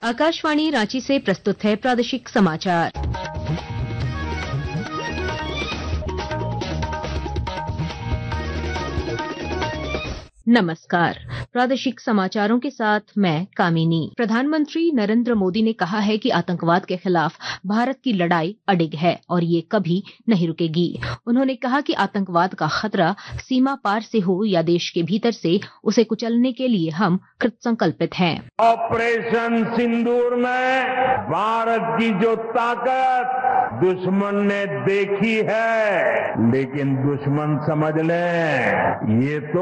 आकाशवाणी रांची से प्रस्तुत है प्रादेशिक समाचार। नमस्कार। प्रादेशिक समाचारों के साथ मैं कामिनी। प्रधानमंत्री नरेंद्र मोदी ने कहा है कि आतंकवाद के खिलाफ भारत की लड़ाई अडिग है और ये कभी नहीं रुकेगी। उन्होंने कहा कि आतंकवाद का खतरा सीमा पार से हो या देश के भीतर से, उसे कुचलने के लिए हम कृतसंकल्पित हैं। ऑपरेशन सिंदूर में भारत की जो ताकत दुश्मन ने देखी है, लेकिन दुश्मन समझ ले ये तो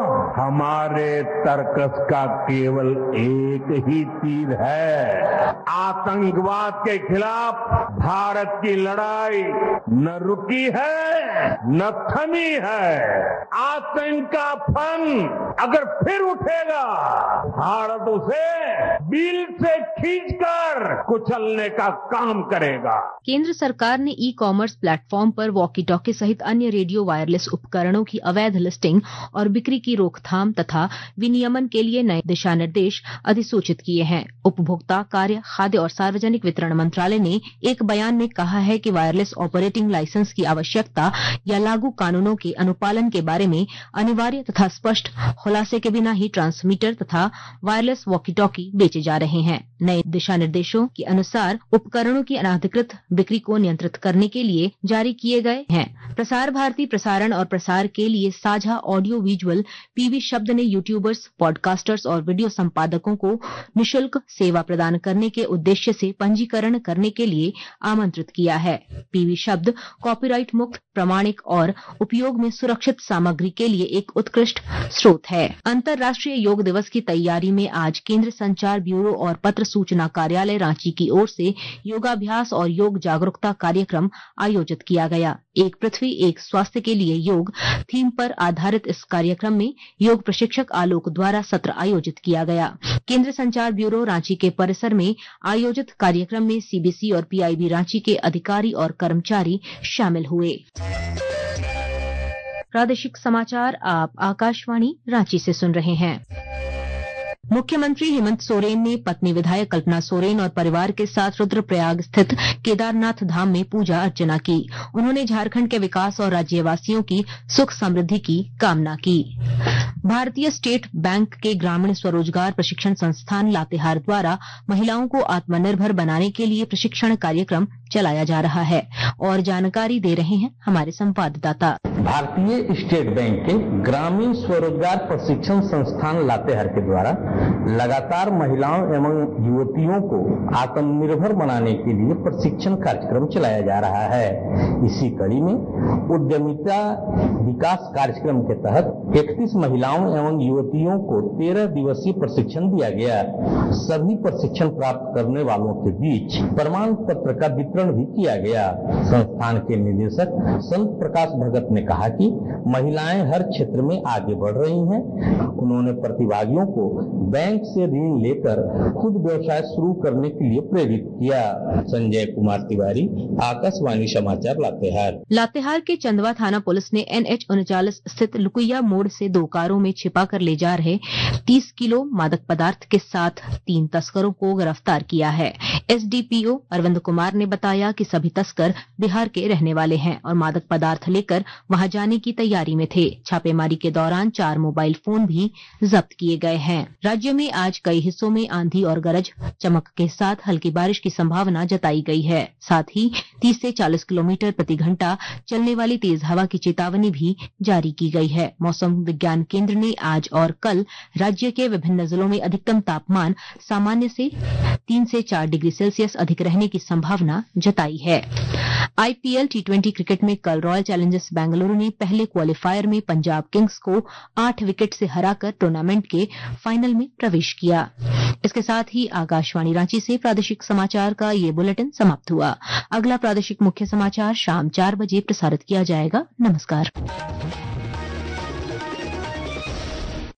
हमारे तर्कस का केवल एक ही तीर है। आतंकवाद के खिलाफ भारत की लड़ाई न रुकी है न थमी है। आतंक का फन अगर फिर उठेगा, भारत उसे बिल से खींचकर कुचलने का काम करेगा। केंद्र सरकार ने ई कॉमर्स प्लेटफॉर्म पर वॉकी टॉकी सहित अन्य रेडियो वायरलेस उपकरणों की अवैध लिस्टिंग और बिक्री की रोकथाम तथा विनियमन के लिए नए दिशा निर्देश अधिसूचित किए हैं। उपभोक्ता कार्य, खाद्य और सार्वजनिक वितरण मंत्रालय ने एक बयान में कहा है कि वायरलेस ऑपरेटिंग लाइसेंस की आवश्यकता या लागू कानूनों के अनुपालन के बारे में अनिवार्य तथा स्पष्ट खुलासे के बिना ही ट्रांसमीटर तथा वायरलेस वॉकी टॉकी बेचे जा रहे हैं। नए दिशा निर्देशों के अनुसार उपकरणों की अनाधिकृत बिक्री को नियंत्रित करने के लिए जारी किए गए हैं। प्रसार भारती प्रसारण और प्रसार के लिए साझा ऑडियो विजुअल पीवी शब्द ने यूट्यूबर्स, पॉडकास्टर्स और वीडियो संपादकों को निःशुल्क सेवा प्रदान करने के उद्देश्य से पंजीकरण करने के लिए आमंत्रित किया है। पीवी शब्द कॉपीराइट मुक्त, प्रामाणिक और उपयोग में सुरक्षित सामग्री के लिए एक उत्कृष्ट स्रोत है। अंतर्राष्ट्रीय योग दिवस की तैयारी में आज केंद्र संचार ब्यूरो और पत्र सूचना कार्यालय रांची की ओर से योगाभ्यास और योग जागरूकता कार्यक्रम आयोजित किया गया। एक पृथ्वी एक स्वास्थ्य के लिए योग थीम पर आधारित इस कार्यक्रम में योग प्रशिक्षक आलोक द्वारा सत्र आयोजित किया गया। केंद्र संचार ब्यूरो रांची के परिसर में आयोजित कार्यक्रम में सीबीसी और पीआईबी रांची के अधिकारी और कर्मचारी शामिल हुए। प्रादेशिक समाचार आप आकाशवाणी रांची से सुन रहे हैं। मुख्यमंत्री हेमंत सोरेन ने पत्नी विधायक कल्पना सोरेन और परिवार के साथ रुद्रप्रयाग स्थित केदारनाथ धाम में पूजा अर्चना की। उन्होंने झारखंड के विकास और राज्यवासियों की सुख समृद्धि की कामना की। भारतीय स्टेट बैंक के ग्रामीण स्वरोजगार प्रशिक्षण संस्थान लातेहार द्वारा महिलाओं को आत्मनिर्भर बनाने के लिए प्रशिक्षण कार्यक्रम चलाया जा रहा है और जानकारी दे रहे हैं हमारे संवाददाता। भारतीय स्टेट बैंक के ग्रामीण स्वरोजगार प्रशिक्षण संस्थान लातेहार के द्वारा लगातार महिलाओं एवं युवतियों को आत्मनिर्भर बनाने के लिए प्रशिक्षण कार्यक्रम चलाया जा रहा है। इसी कड़ी में उद्यमिता विकास कार्यक्रम के तहत 31 महिलाओं एवं युवतियों को 13 दिवसीय प्रशिक्षण दिया गया। सभी प्रशिक्षण प्राप्त करने वालों के बीच प्रमाण पत्र का वितरण भी किया गया। संस्थान के निदेशक संत प्रकाश भगत ने कहा कि महिलाएं हर क्षेत्र में आगे बढ़ रही हैं। उन्होंने प्रतिभागियों को बैंक से ऋण लेकर खुद व्यवसाय शुरू करने के लिए प्रेरित किया। संजय कुमार तिवारी, आकाशवाणी समाचार लातेहार। लातेहार के चंदवा थाना पुलिस ने NH 39 स्थित लुकुइया मोड़ से 2 कारों में छिपा कर ले जा रहे 30 किलो मादक पदार्थ के साथ 3 तस्करों को गिरफ्तार किया है। SDPO अरविंद कुमार ने बताया कि सभी तस्कर बिहार के रहने वाले हैं और मादक पदार्थ लेकर वहां जाने की तैयारी में थे। छापेमारी के दौरान 4 मोबाइल फोन भी जब्त किए गए हैं। राज्य में आज कई हिस्सों में आंधी और गरज चमक के साथ हल्की बारिश की संभावना जताई गई है। साथ ही 30 से 40 किलोमीटर प्रति घंटा चलने वाली तेज हवा की चेतावनी भी जारी की गई है। मौसम विज्ञान केंद्र ने आज और कल राज्य के विभिन्न जिलों में अधिकतम तापमान सामान्य से 3 से 4 डिग्री सेल्सियस अधिक रहने की संभावना जताई है। IPL T20 क्रिकेट में कल रॉयल चैलेंजर्स बेंगलुरु ने पहले क्वालीफायर में पंजाब किंग्स को 8 विकेट से हराकर टूर्नामेंट के फाइनल में प्रवेश किया। इसके साथ ही आकाशवाणी रांची से प्रादेशिक समाचार का ये बुलेटिन समाप्त हुआ। अगला प्रादेशिक मुख्य समाचार शाम 4 बजे प्रसारित किया जाएगा। नमस्कार।